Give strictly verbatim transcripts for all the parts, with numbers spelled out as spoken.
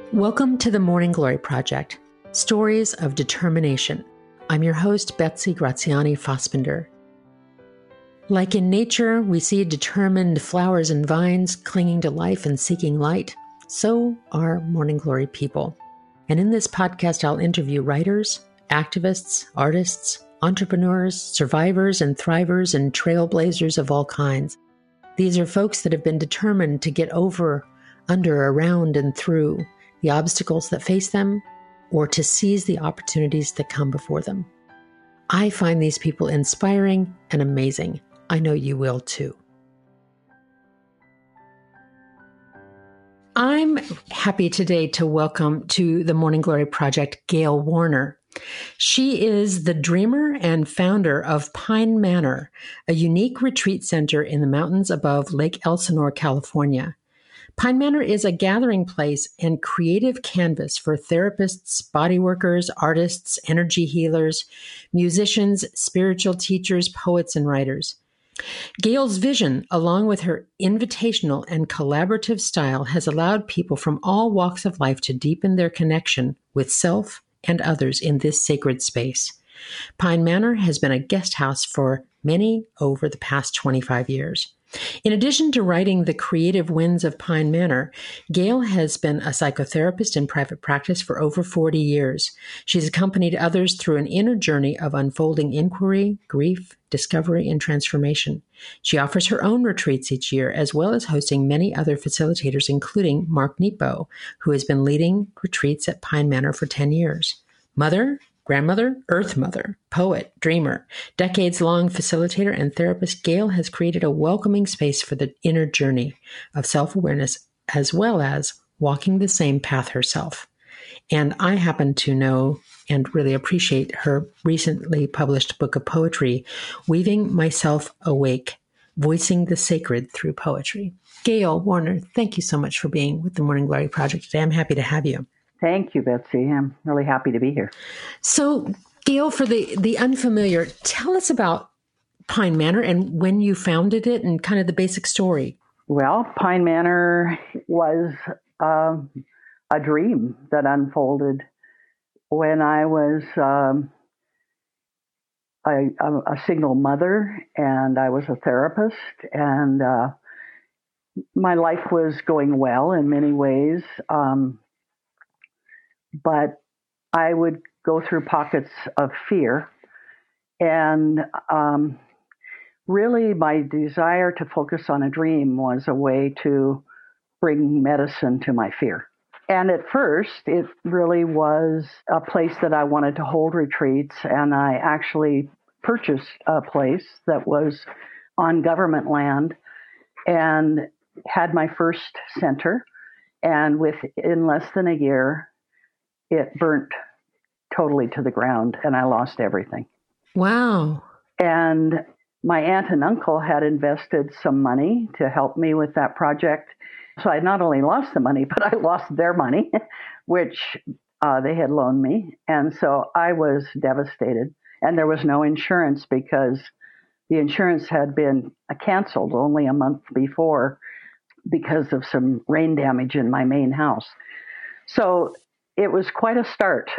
Welcome to the Morning Glory Project, Stories of Determination. I'm your host, Betsy Graziani Fospender. Like in nature, we see determined flowers and vines clinging to life and seeking light. So are Morning Glory people. And in this podcast, I'll interview writers, activists, artists, entrepreneurs, survivors and thrivers and trailblazers of all kinds. These are folks that have been determined to get over, under, around, and through the obstacles that face them, or to seize the opportunities that come before them. I find these people inspiring and amazing. I know you will too. I'm happy today to welcome to the Morning Glory Project Gail Warner. She is the dreamer and founder of Pine Manor, a unique retreat center in the mountains above Lake Elsinore, California. Pine Manor is a gathering place and creative canvas for therapists, body workers, artists, energy healers, musicians, spiritual teachers, poets, and writers. Gail's vision, along with her invitational and collaborative style, has allowed people from all walks of life to deepen their connection with self and others in this sacred space. Pine Manor has been a guest house for many over the past twenty-five years. In addition to writing The Creative Winds of Pine Manor, Gail has been a psychotherapist in private practice for over forty years. She's accompanied others through an inner journey of unfolding inquiry, grief, discovery, and transformation. She offers her own retreats each year, as well as hosting many other facilitators, including Mark Nepo, who has been leading retreats at Pine Manor for ten years. Mother, grandmother, earth mother, poet, dreamer, decades-long facilitator and therapist, Gail has created a welcoming space for the inner journey of self-awareness, as well as walking the same path herself. And I happen to know and really appreciate her recently published book of poetry, Weaving Myself Awake, Voicing the Sacred Through Poetry. Gail Warner, thank you so much for being with the Morning Glory Project today. I'm happy to have you. Thank you, Betsy. I'm really happy to be here. So, Gail, for the, the unfamiliar, tell us about Pine Manor and when you founded it and kind of the basic story. Well, Pine Manor was um, a dream that unfolded when I was um, a, a single mother and I was a therapist, and uh, my life was going well in many ways. Um, But I would go through pockets of fear. And um, really my desire to focus on a dream was a way to bring medicine to my fear. And at first, it really was a place that I wanted to hold retreats. And I actually purchased a place that was on government land and had my first center. And within less than a year, it burnt totally to the ground and I lost everything. Wow. And my aunt and uncle had invested some money to help me with that project. So I not only lost the money, but I lost their money, which uh, they had loaned me. And so I was devastated. And there was no insurance because the insurance had been canceled only a month before because of some rain damage in my main house. So it was quite a start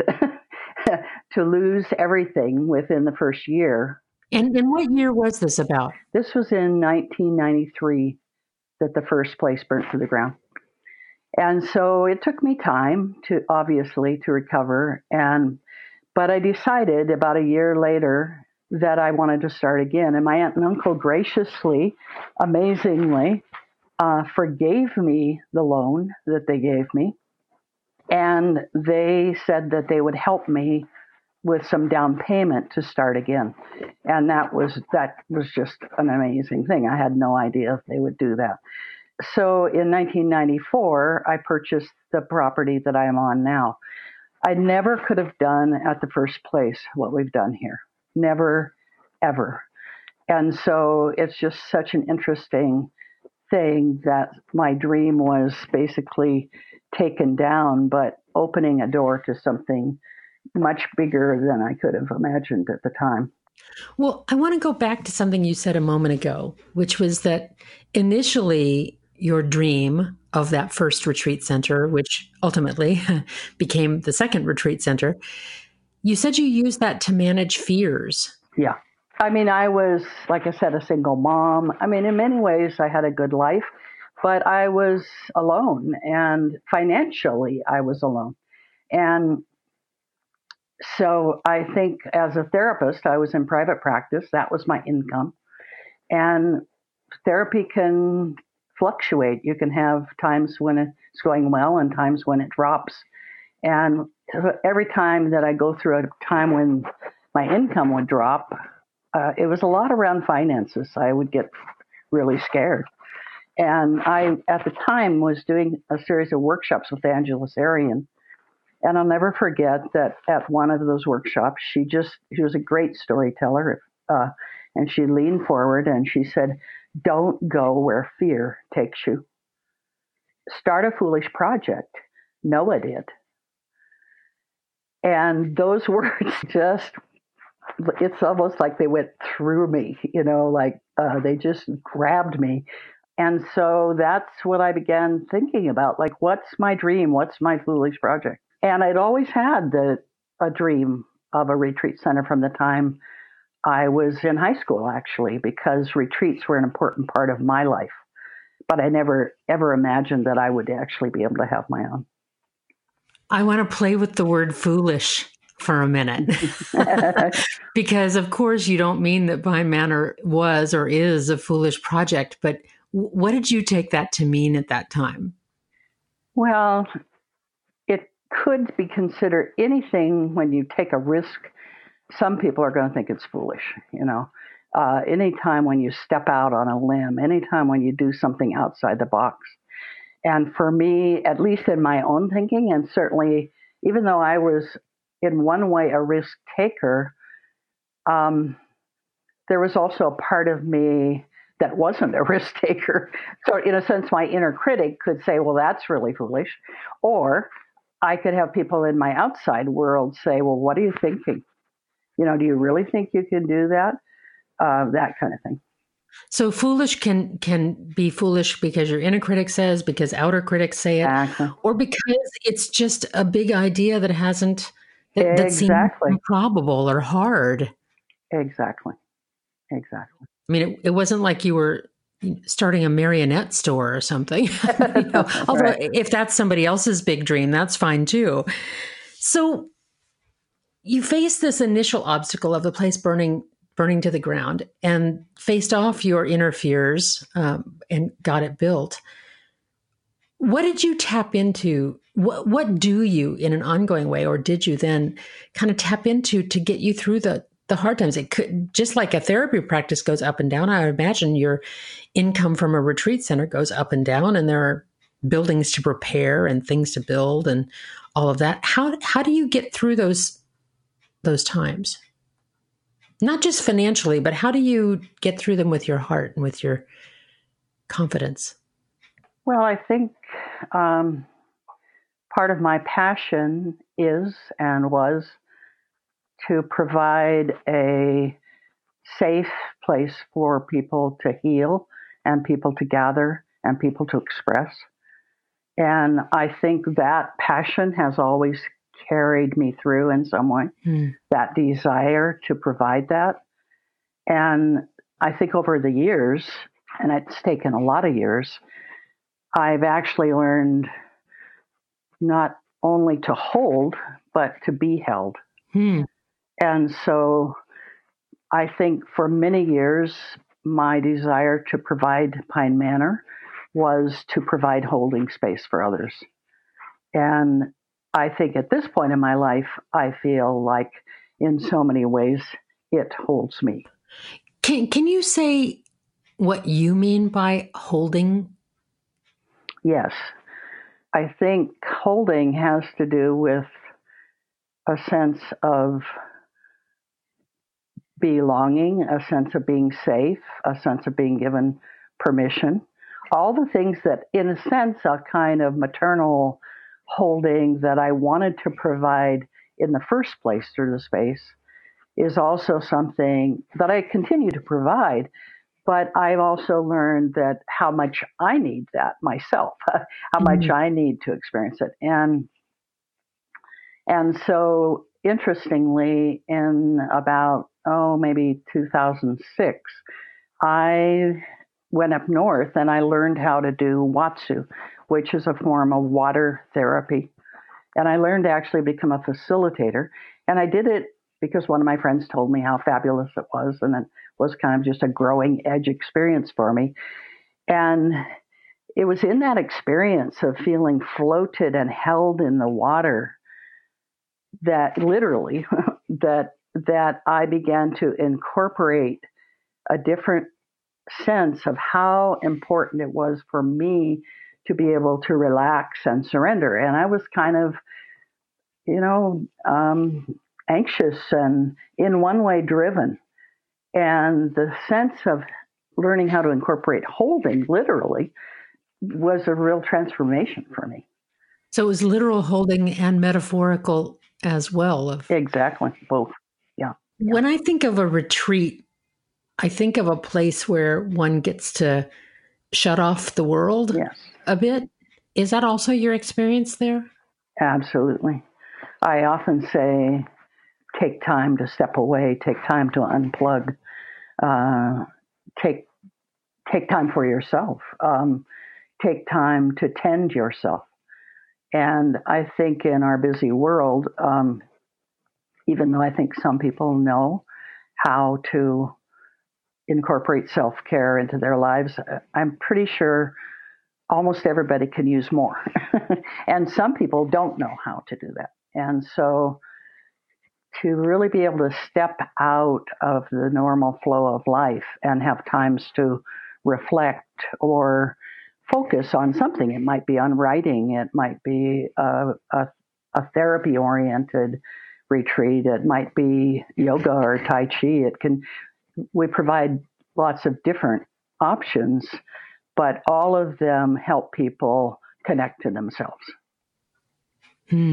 to lose everything within the first year. And, and what year was this about? This was in nineteen ninety-three that the first place burnt to the ground. And so it took me time to, obviously, to recover. And but I decided about a year later that I wanted to start again. And my aunt and uncle graciously, amazingly, uh, forgave me the loan that they gave me. And they said that they would help me with some down payment to start again. And that was that was just an amazing thing. I had no idea they would do that. So in nineteen ninety-four, I purchased the property that I am on now. I never could have done at the first place what we've done here. Never, ever. And so it's just such an interesting thing that my dream was basically taken down, but opening a door to something much bigger than I could have imagined at the time. Well, I want to go back to something you said a moment ago, which was that initially your dream of that first retreat center, which ultimately became the second retreat center, you said you used that to manage fears. Yeah. I mean, I was, like I said, a single mom. I mean, in many ways, I had a good life, but I was alone, and financially, I was alone. And so I think as a therapist, I was in private practice. That was my income. And therapy can fluctuate. You can have times when it's going well and times when it drops. And every time that I go through a time when my income would drop, uh, it was a lot around finances. I would get really scared. And I, at the time, was doing a series of workshops with Angela Sarian. And I'll never forget that at one of those workshops, she just, she was a great storyteller. Uh, and she leaned forward and she said, "Don't go where fear takes you. Start a foolish project." Noah did. And those words just, it's almost like they went through me, you know, like uh, they just grabbed me. And so that's what I began thinking about. Like, what's my dream? What's my foolish project? And I'd always had the, a dream of a retreat center from the time I was in high school, actually, because retreats were an important part of my life. But I never, ever imagined that I would actually be able to have my own. I want to play with the word foolish for a minute. Because, of course, you don't mean that Pine Manor was or is a foolish project, but what did you take that to mean at that time? Well, it could be considered anything when you take a risk. Some people are going to think it's foolish, you know. Uh, anytime when you step out on a limb, anytime when you do something outside the box. And for me, at least in my own thinking, and certainly even though I was in one way a risk taker, um, there was also a part of me that wasn't a risk taker. So in a sense, my inner critic could say, well, that's really foolish. Or I could have people in my outside world say, well, what are you thinking? You know, do you really think you can do that? Uh, that kind of thing. So foolish can can be foolish because your inner critic says, because outer critics say it, Exactly. or because it's just a big idea that hasn't, that, that Exactly. seems improbable or hard. Exactly. Exactly. I mean, it, it wasn't like you were starting a marionette store or something. You know, although Right. if that's somebody else's big dream, that's fine too. So you faced this initial obstacle of the place burning burning to the ground and faced off your inner fears um, and got it built. What did you tap into? What, what do you, in an ongoing way, or did you then kind of tap into to get you through the the hard times? It could, just like a therapy practice goes up and down, I imagine your income from a retreat center goes up and down, and there are buildings to prepare and things to build and all of that. How how do you get through those those times? Not just financially, but how do you get through them with your heart and with your confidence? Well, I think um, part of my passion is and was to provide a safe place for people to heal and people to gather and people to express. And I think that passion has always carried me through in some way, mm. that desire to provide that. And I think over the years, and it's taken a lot of years, I've actually learned not only to hold, but to be held. Hmm. And so I think for many years, my desire to provide Pine Manor was to provide holding space for others. And I think at this point in my life, I feel like in so many ways, it holds me. Can, can you say what you mean by holding? Yes. I think holding has to do with a sense of belonging, a sense of being safe, a sense of being given permission. All the things that, in a sense, a kind of maternal holding that I wanted to provide in the first place through the space is also something that I continue to provide, but I've also learned that how much I need that myself, how much Mm. I need to experience it. And and so interestingly, in about, oh, maybe two thousand six, I went up north and I learned how to do Watsu, which is a form of water therapy. And I learned to actually become a facilitator. And I did it because one of my friends told me how fabulous it was. And it was kind of just a growing edge experience for me. And it was in that experience of feeling floated and held in the water that literally that that I began to incorporate a different sense of how important it was for me to be able to relax and surrender. And I was kind of, you know, um, anxious and in one way driven. And the sense of learning how to incorporate holding literally was a real transformation for me. So it was literal holding and metaphorical as well. Of Exactly, both. Yeah. When I think of a retreat, I think of a place where one gets to shut off the world Yes. a bit. Is that also your experience there? Absolutely. I often say, take time to step away, take time to unplug, uh, take take time for yourself, um, take time to tend yourself. And I think in our busy world, um, even though I think some people know how to incorporate self-care into their lives, I'm pretty sure almost everybody can use more. And some people don't know how to do that. And so to really be able to step out of the normal flow of life and have times to reflect or focus on something. It might be on writing. It might be a, a, a therapy-oriented retreat. It might be yoga or Tai Chi. It can. We provide lots of different options, but all of them help people connect to themselves. Hmm.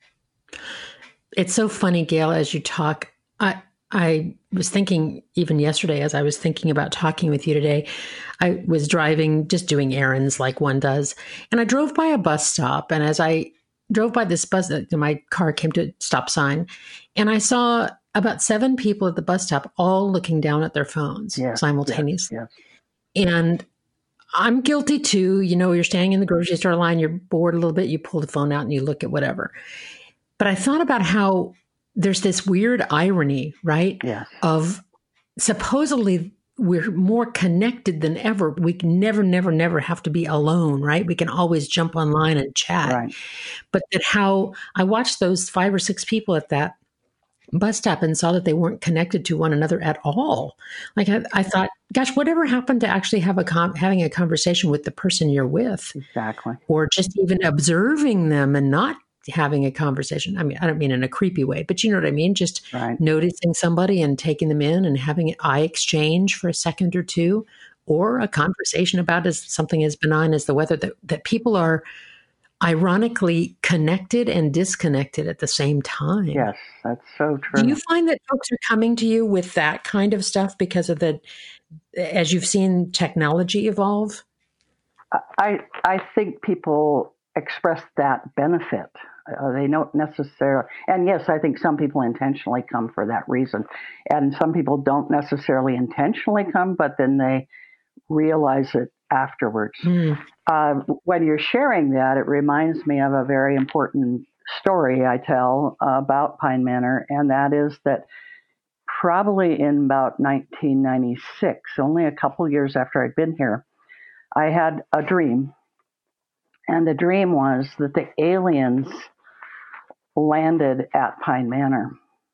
It's so funny, Gail, as you talk. I I was thinking even yesterday as I was thinking about talking with you today, I was driving, just doing errands like one does. And I drove by a bus stop. And as I drove by this bus, my car came to a stop sign. And I saw about seven people at the bus stop all looking down at their phones Yes, simultaneously. yes, yes. And I'm guilty too. You know, you're standing in the grocery store line, you're bored a little bit, you pull the phone out and you look at whatever. But I thought about how there's this weird irony, right? Yes. Of supposedly we're more connected than ever. We can never, never, never have to be alone, right? We can always jump online and chat. Right. But that how I watched those five or six people at that bus stop and saw that they weren't connected to one another at all. Like I, I thought, gosh, whatever happened to actually have a com- having a conversation with the person you're with? Exactly. Or just even observing them and not having a conversation. I mean, I don't mean in a creepy way, but you know what I mean? Just right. noticing somebody and taking them in and having an eye exchange for a second or two, or a conversation about as something as benign as the weather, that, that people are ironically connected and disconnected at the same time. Yes, that's so true. Do you find that folks are coming to you with that kind of stuff because of the, as you've seen technology evolve? I I think people express that benefit. Uh, they don't necessarily, and yes, I think some people intentionally come for that reason, and some people don't necessarily intentionally come, but then they realize it afterwards. Mm. Uh, when you're sharing that, it reminds me of a very important story I tell uh, about Pine Manor, and that is that probably in about nineteen ninety-six, only a couple years after I'd been here, I had a dream. And the dream was that the aliens landed at Pine Manor.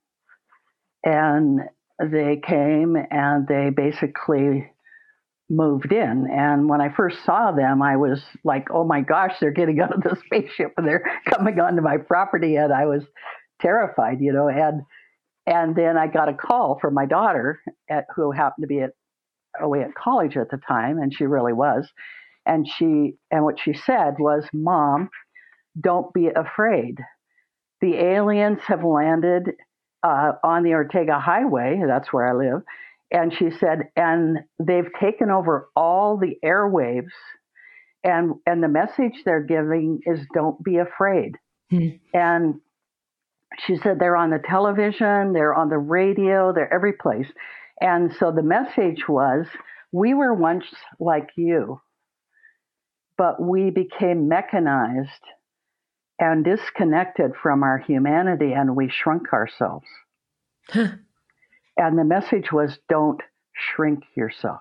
And they came and they basically moved in. And when I first saw them, I was like, oh my gosh, they're getting out of the spaceship and they're coming onto my property. And I was terrified, you know. And and then I got a call from my daughter, at, who happened to be at, away at college at the time, and she really was. And she and what she said was, Mom, don't be afraid. The aliens have landed uh, on the Ortega Highway. That's where I live. And she said, and they've taken over all the airwaves, and and the message they're giving is don't be afraid. Hmm. And she said they're on the television, they're on the radio, they're every place. And so the message was, we were once like you, but we became mechanized and disconnected from our humanity, and we shrunk ourselves. Huh. And the message was, don't shrink yourself.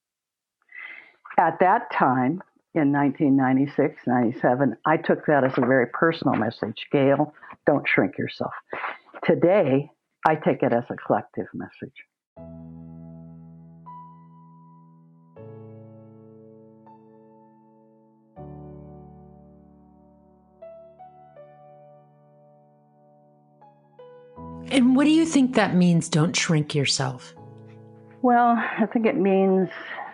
At that time, in nineteen ninety-six, ninety-seven, I took that as a very personal message. Gail, don't shrink yourself. Today, I take it as a collective message. And what do you think that means, don't shrink yourself? Well, I think it means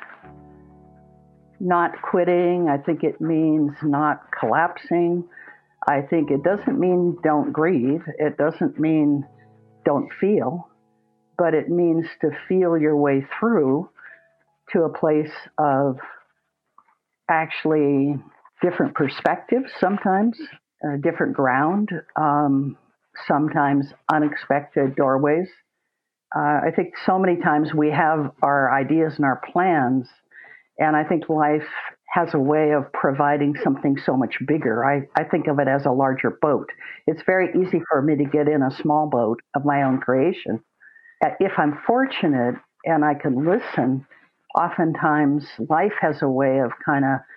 not quitting. I think it means not collapsing. I think it doesn't mean don't grieve. It doesn't mean don't feel, but it means to feel your way through to a place of actually different perspectives sometimes, uh, different ground, um, sometimes unexpected doorways. Uh, I think so many times we have our ideas and our plans, and I think life has a way of providing something so much bigger. I, I think of it as a larger boat. It's very easy for me to get in a small boat of my own creation. If I'm fortunate and I can listen, oftentimes life has a way of kind of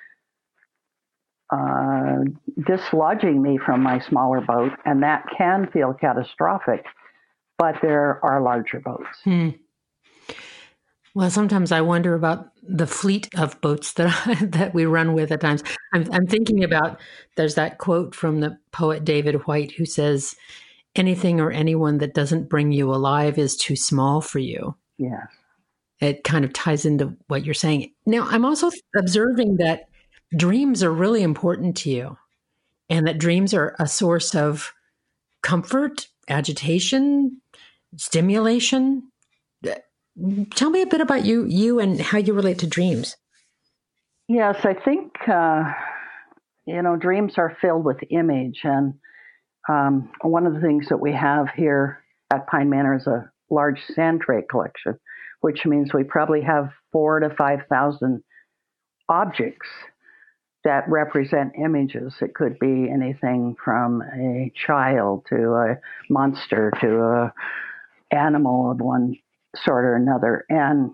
uh, dislodging me from my smaller boat, and that can feel catastrophic, but there are larger boats. Hmm. Well, sometimes I wonder about the fleet of boats that that we run with at times. I'm, I'm thinking about, there's that quote from the poet David Whyte who says, anything or anyone that doesn't bring you alive is too small for you. Yes. It kind of ties into what you're saying. Now, I'm also observing that dreams are really important to you, and that dreams are a source of comfort, agitation, stimulation. Tell me a bit about you, you and how you relate to dreams. Yes, I think, uh, you know, dreams are filled with image. And um, one of the things that we have here at Pine Manor is a large sand tray collection, which means we probably have four to five thousand objects that represent images. It could be anything from a child to a monster to a animal of one sort or another. And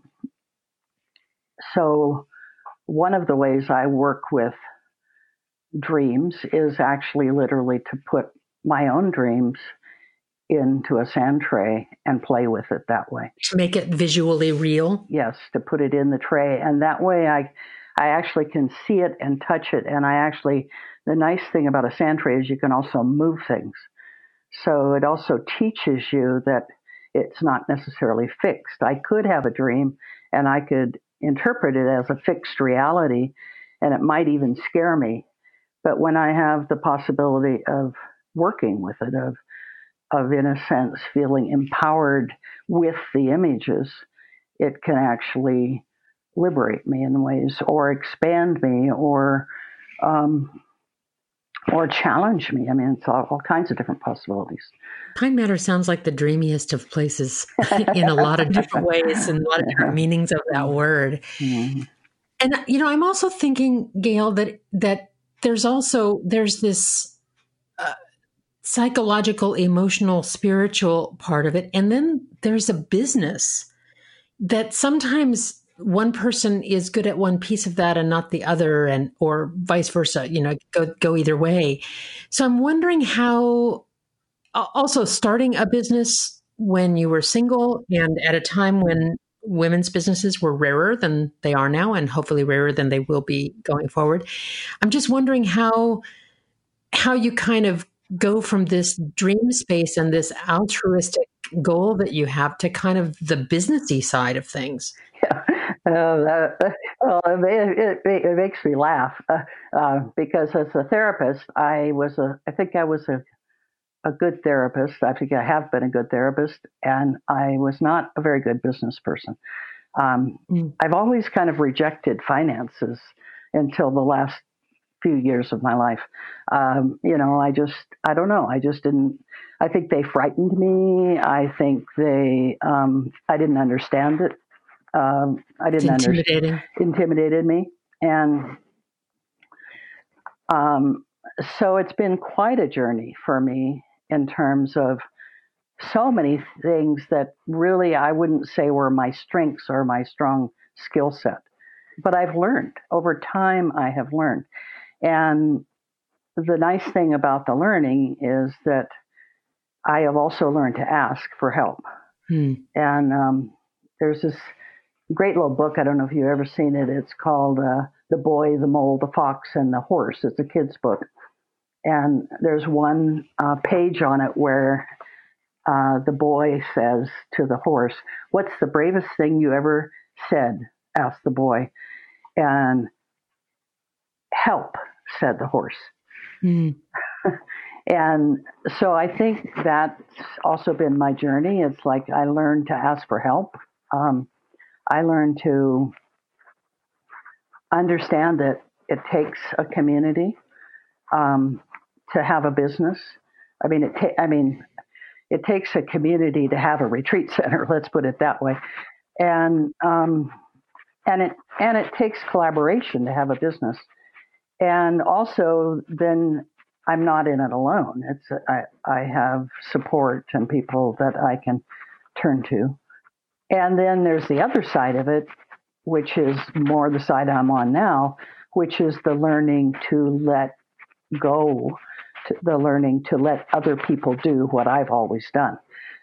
so one of the ways I work with dreams is actually literally to put my own dreams into a sand tray and play with it that way. To make it visually real? Yes, to put it in the tray. And that way I I actually can see it and touch it. And I actually, the nice thing about a sand tray is you can also move things. So it also teaches you that it's not necessarily fixed. I could have a dream and I could interpret it as a fixed reality, and it might even scare me. But when I have the possibility of working with it, of, of in a sense, feeling empowered with the images, it can actually liberate me in ways, or expand me, or um, or challenge me. I mean, it's all, all kinds of different possibilities. Pine Manor sounds like the dreamiest of places in a lot of different ways and a lot of different meanings of that word. Mm-hmm. And, you know, I'm also thinking, Gail, that that there's also, there's this uh, psychological, emotional, spiritual part of it. And then there's a business that sometimes one person is good at one piece of that and not the other, and or vice versa, you know, go, go either way. So I'm wondering how, also starting a business when you were single and at a time when women's businesses were rarer than they are now, and hopefully rarer than they will be going forward. I'm just wondering how, how you kind of go from this dream space and this altruistic goal that you have to kind of the businessy side of things. Yeah. Uh, that, well, it, it, it makes me laugh uh, uh, because as a therapist, I was a, I think I was a a good therapist. I think I have been a good therapist, and I was not a very good business person. Um, mm. I've always kind of rejected finances until the last few years of my life. Um, you know, I just, I don't know. I just didn't, I think they frightened me. I think they, um, I didn't understand it. Um, I didn't intimidating. understand. Intimidated me. And um, so it's been quite a journey for me in terms of so many things that really I wouldn't say were my strengths or my strong skill set. But I've learned. Over time, I have learned. And the nice thing about the learning is that I have also learned to ask for help. Hmm. And um, there's this great little book. I don't know if you've ever seen it. It's called uh, The Boy, the Mole, the Fox, and the Horse. It's a kid's book. And there's one uh, page on it where uh, the boy says to the horse, "What's the bravest thing you ever said?" asked the boy. And "Help," said the horse. Mm. And so I think that's also been my journey. It's like I learned to ask for help. Um, I learned to understand that it takes a community um, to have a business. I mean, it. Ta- I mean, it takes a community to have a retreat center. Let's put it that way. And um, and it and it takes collaboration to have a business. And also, then I'm not in it alone. It's I, I have support and people that I can turn to. And then there's the other side of it, which is more the side I'm on now, which is the learning to let go, to the learning to let other people do what I've always done.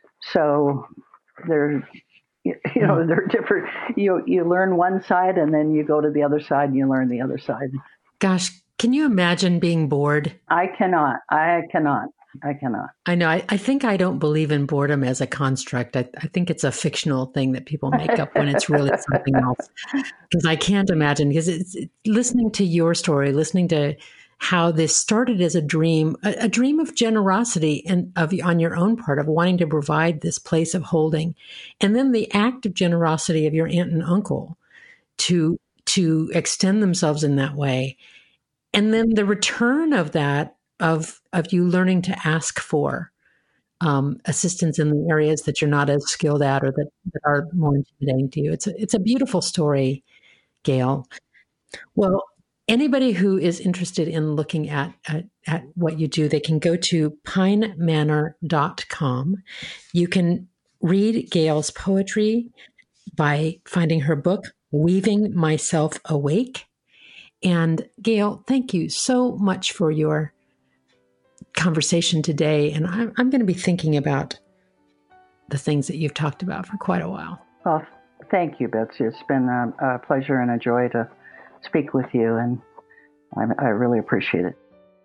So there, you know, there are different. You you learn one side, and then you go to the other side, and you learn the other side. Gosh, can you imagine being bored? I cannot. I cannot. I cannot. I know. I, I think I don't believe in boredom as a construct. I, I think it's a fictional thing that people make up when it's really something else. Because I can't imagine, because it's, it's listening to your story, listening to how this started as a dream, a, a dream of generosity and of on your own part, of wanting to provide this place of holding. And then the act of generosity of your aunt and uncle to to extend themselves in that way. And then the return of that, of of you learning to ask for um, assistance in the areas that you're not as skilled at or that, that are more intimidating to you. It's a, it's a beautiful story, Gail. Well, anybody who is interested in looking at, at, at what you do, they can go to pine manor dot com. You can read Gail's poetry by finding her book, Weaving Myself Awake. And Gail, thank you so much for your conversation today. And I'm, I'm going to be thinking about the things that you've talked about for quite a while. Well, thank you, Betsy. It's been a, a pleasure and a joy to speak with you, and I, I really appreciate it.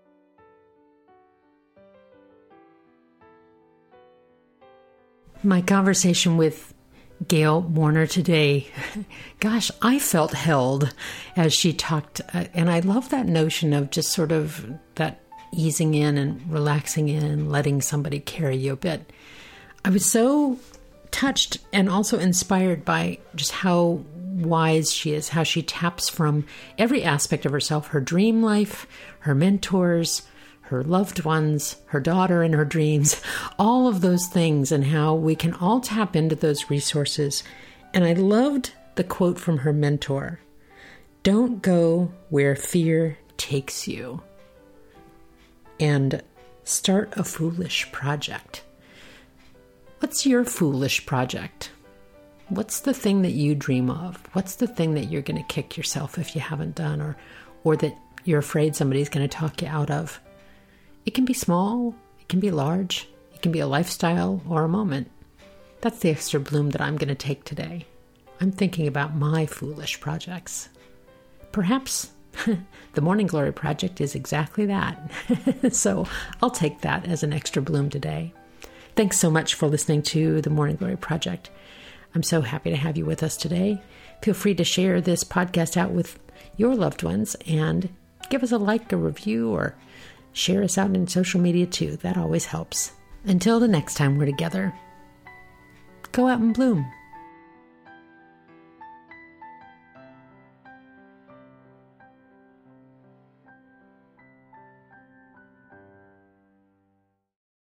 My conversation with Gail Warner today, gosh, I felt held as she talked. Uh, and I love that notion of just sort of that easing in and relaxing in, letting somebody carry you a bit. I was so touched and also inspired by just how wise she is, how she taps from every aspect of herself, her dream life, her mentors, her loved ones, her daughter and her dreams, all of those things, and how we can all tap into those resources. And I loved the quote from her mentor, "Don't go where fear takes you, and start a foolish project." What's your foolish project? What's the thing that you dream of? What's the thing that you're going to kick yourself if you haven't done, or, or that you're afraid somebody's going to talk you out of? It can be small, it can be large, it can be a lifestyle or a moment. That's the extra bloom that I'm going to take today. I'm thinking about my foolish projects. Perhaps the Morning Glory Project is exactly that. So I'll take that as an extra bloom today. Thanks so much for listening to the Morning Glory Project. I'm so happy to have you with us today. Feel free to share this podcast out with your loved ones and give us a like, a review, or Share us out in social media too. That always helps. Until the next time we're together, go out and bloom.